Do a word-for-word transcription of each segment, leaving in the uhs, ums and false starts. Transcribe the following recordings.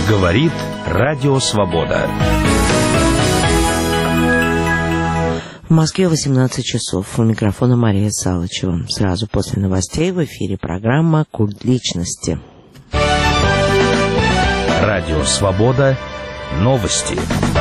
Говорит Радио Свобода. В Москве восемнадцать часов. У микрофона Мария Салычева. Сразу после новостей в эфире программа «Культ личности». Радио Свобода. Новости.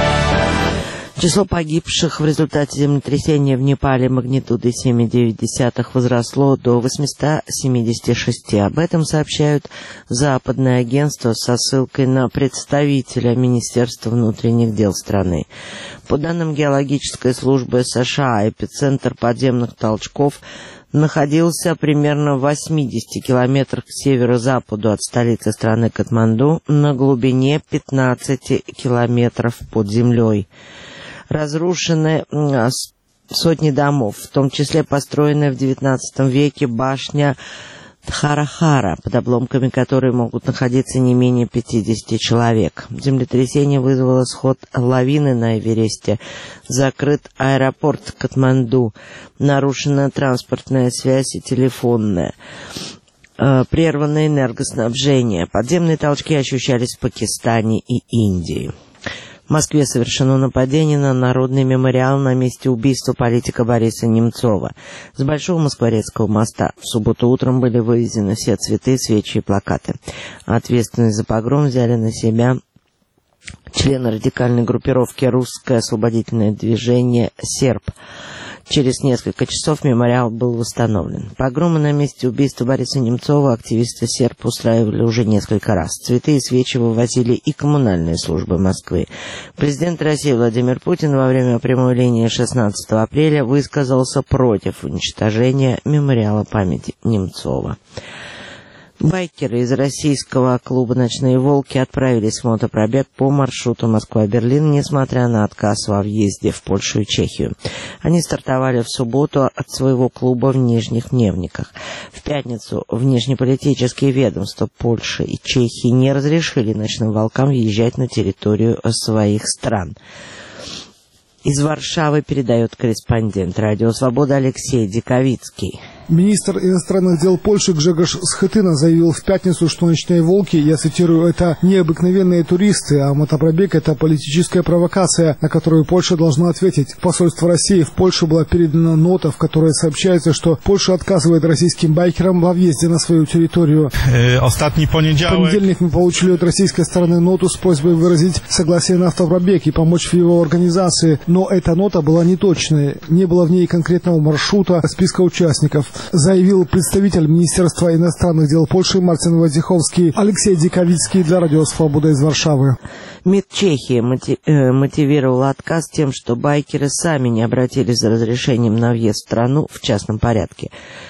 Число погибших в результате землетрясения в Непале магнитудой семь целых девять десятых возросло до восемьсот семьдесят шесть. Об этом сообщают западные агентства со ссылкой на представителя Министерства внутренних дел страны. По данным геологической службы США, эпицентр подземных толчков находился примерно в восьмидесяти километрах к северо-западу от столицы страны Катманду на глубине пятнадцати километров под землей. Разрушены сотни домов, в том числе построенная в девятнадцатом веке башня Дхарахара, под обломками которой могут находиться не менее пятидесяти человек. Землетрясение вызвало сход лавины на Эвересте, закрыт аэропорт Катманду, нарушена транспортная связь и телефонная, прервано энергоснабжение. Подземные толчки ощущались в Пакистане и Индии. В Москве совершено нападение на Народный мемориал на месте убийства политика Бориса Немцова. С Большого Москворецкого моста в субботу утром были вывезены все цветы, свечи и плакаты. Ответственность за погром взяли на себя члены радикальной группировки «Русское освободительное движение СЕРП». Через несколько часов мемориал был восстановлен. Погромы на месте убийства Бориса Немцова активисты СЕРП устраивали уже несколько раз. Цветы и свечи вывозили и коммунальные службы Москвы. Президент России Владимир Путин во время прямой линии шестнадцатого апреля высказался против уничтожения мемориала памяти Немцова. Байкеры из российского клуба «Ночные волки» отправились в мотопробег по маршруту Москва-Берлин, несмотря на отказ во въезде в Польшу и Чехию. Они стартовали в субботу от своего клуба в Нижних Невниках. В пятницу внешнеполитические ведомства Польши и Чехии не разрешили «Ночным волкам» въезжать на территорию своих стран. Из Варшавы передает корреспондент Радио Свобода Алексей Диковицкий. Министр иностранных дел Польши Гжегош Схетына заявил в пятницу, что «Ночные волки», я цитирую, «это необыкновенные туристы, а мотопробег – это политическая провокация, на которую Польша должна ответить». Посольству России в Польшу была передана нота, в которой сообщается, что Польша отказывает российским байкерам во въезде на свою территорию. Ostatni poniedziałek. В понедельник мы получили от российской стороны ноту с просьбой выразить согласие на автопробег и помочь в его организации, но эта нота была неточной, не было в ней конкретного маршрута, списка участников, заявил представитель Министерства иностранных дел Польши Мартин Войцеховский. Алексей Диковицкий для Радио Свобода из Варшавы. МИД Чехии мотив, э, мотивировал отказ тем, что байкеры сами не обратились за разрешением на въезд в страну в частном порядке.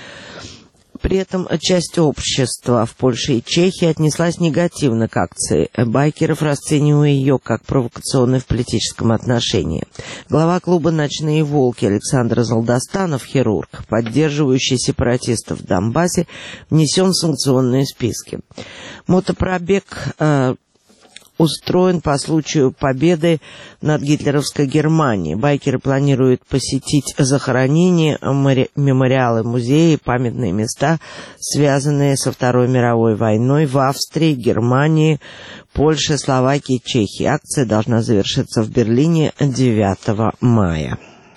При этом часть общества в Польше и Чехии отнеслась негативно к акции байкеров, расценивая ее как провокационную в политическом отношении. Глава клуба «Ночные волки» Александр Золдостанов, хирург, поддерживающий сепаратистов в Донбассе, внесен в санкционные списки. Мотопробег э, устроен по случаю победы над гитлеровской Германией. Байкеры планируют посетить захоронения, мемориалы, музеи, памятные места, связанные со Второй мировой войной в Австрии, Германии, Польше, Словакии и Чехии. Акция должна завершиться в Берлине девятого мая.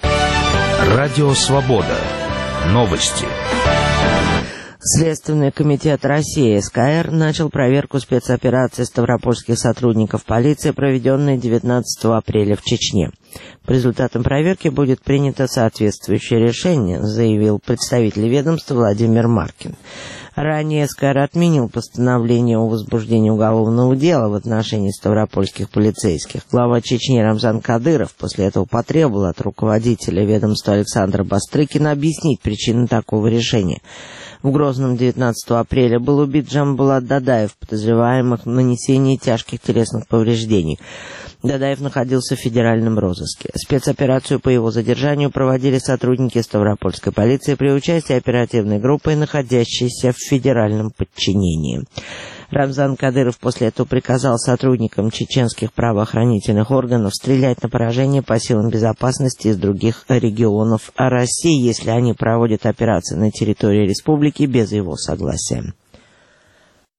Радио Свобода. Новости. Следственный комитет России СКР начал проверку спецоперации ставропольских сотрудников полиции, проведенной девятнадцатого апреля в Чечне. По результатам проверки будет принято соответствующее решение, заявил представитель ведомства Владимир Маркин. Ранее СКР отменил постановление о возбуждении уголовного дела в отношении ставропольских полицейских. Глава Чечни Рамзан Кадыров после этого потребовал от руководителя ведомства Александра Бастрыкина объяснить причины такого решения. В Грозном девятнадцатого апреля был убит Джамбулат Дадаев, подозреваемых в нанесении тяжких телесных повреждений. Дадаев находился в федеральном розыске. Спецоперацию по его задержанию проводили сотрудники Ставропольской полиции при участии оперативной группы, находящейся в федеральном подчинении. Рамзан Кадыров после этого приказал сотрудникам чеченских правоохранительных органов стрелять на поражение по силам безопасности из других регионов России, если они проводят операции на территории республики без его согласия.